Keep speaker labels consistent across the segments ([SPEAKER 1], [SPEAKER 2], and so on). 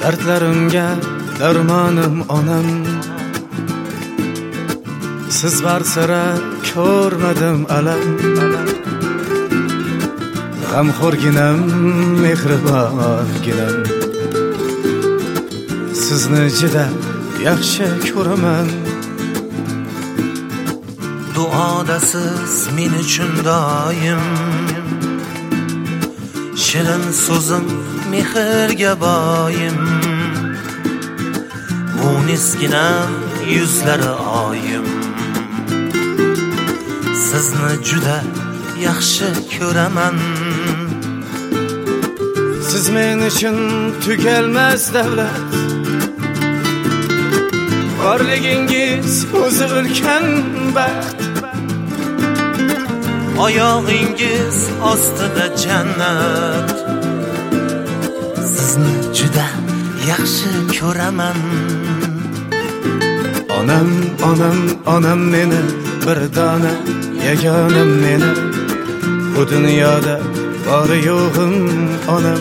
[SPEAKER 1] Dardlarimga darmonim onam. Siz bor sira ko'rmadim alam. G'amxo'rginam, mehribonginam. Sizni juda yaxshi ko'raman.
[SPEAKER 2] Duoda siz men uchun doim, shirin so'zim mehrga boyim. Munisginam, yuzlari oyim. Sizni juda yaxshi ko'raman.
[SPEAKER 1] Siz men uchun tugalmas davlat. Borligingiz o'zi ulkan baxt.
[SPEAKER 2] Oyog'ingiz ostida jannat. Sizni juda yaxshi ko'raman.
[SPEAKER 1] Onam, onam, onam meni, bir dona yagonam meni. Bu dunyoda bori yo'g'im onam.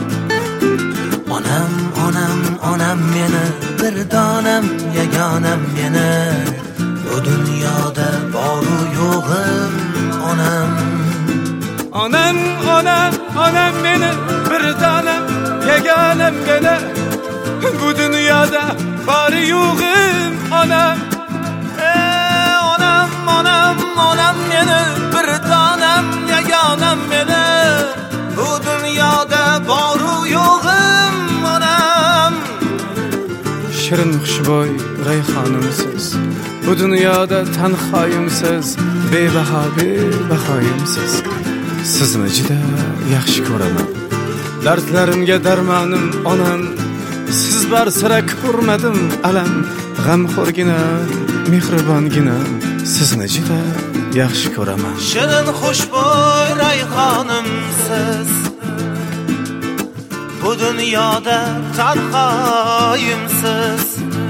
[SPEAKER 2] Onam, onam, onam meni, bir donam yagonam meni. Bu dunyoda bori yo'g'im onam.
[SPEAKER 1] Onam, onam, onam meni, bir donam yagonam meni. Bu dunyoda bori yo'g'im onam.
[SPEAKER 2] Onam, onam, onam meni, bir donam yagonam meni. Bu dunyoda bori yo'g'im onam.
[SPEAKER 1] Shirin xushbo'y rayhonimsiz, bu dunyoda tanhoyimsiz, bebaho bebahoyimsiz. Sizni juda yaxshi ko'raman. Dardlarimga darmonim onam. Siz bor sira ko'rmadim alam. G'amxo'rginam, mehribonginam. Sizni juda yaxshi ko'raman.
[SPEAKER 2] Shirin xushbo'y rayhonimsiz, bu dunyoda tanhoyimsiz.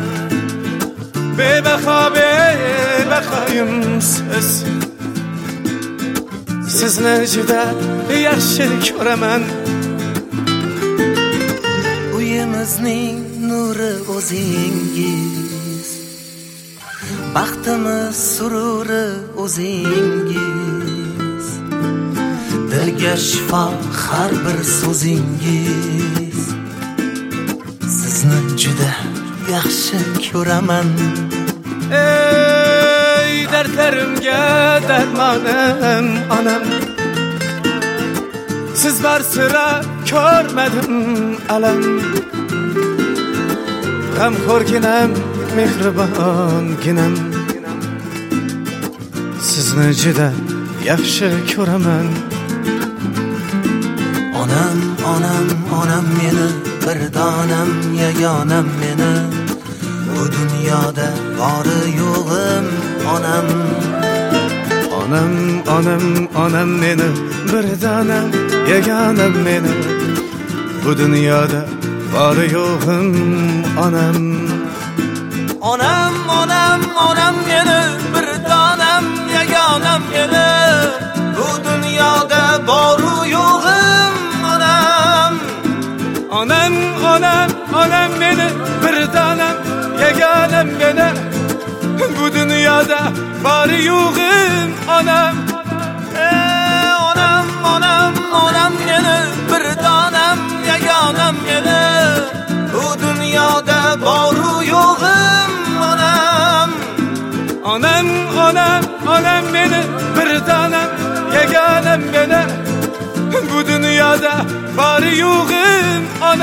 [SPEAKER 1] Bebaho bebahoyimsiz. Sizni juda yaxshi ko'raman.
[SPEAKER 2] Uyimizning nuri o'zingiz, baxtimiz sururi o'zingiz. Dilga shifo har bir so'zingiz. Sizni juda yaxshi ko'raman.
[SPEAKER 1] Ey dardlarimga darmonim onam. Siz bor sira ko'rmadim alam. G'amxo'rginam, mehribonginam. Sizni juda yaxshi ko'raman.
[SPEAKER 2] Onam, onam, onam meni, bir donam yagonam meni. Bu dunyoda bori yo'g'im onam.
[SPEAKER 1] Onam, onam, onam meni, bir donam yagonam meni. Bu dunyoda bori yo'g'im onam.
[SPEAKER 2] Onam, onam, onam meni, bir donam yagonam meni. Bu dunyoda bori yo'g'im onam.
[SPEAKER 1] Onam, onam, onam meni, bir donam yagonam meni. Bu dunyoda bori yo'g'im onam.
[SPEAKER 2] Onam, onam, onam meni, bir donam yagonam meni. Bu dunyoda bori yo'g'im onam.
[SPEAKER 1] Onam, onam, onam meni, bir donam yagonam meni. Bu dunyoda bori yo'g'im onam.